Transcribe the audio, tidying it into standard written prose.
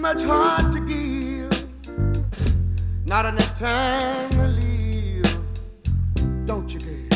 much heart to give, not enough time to live. Don't you care?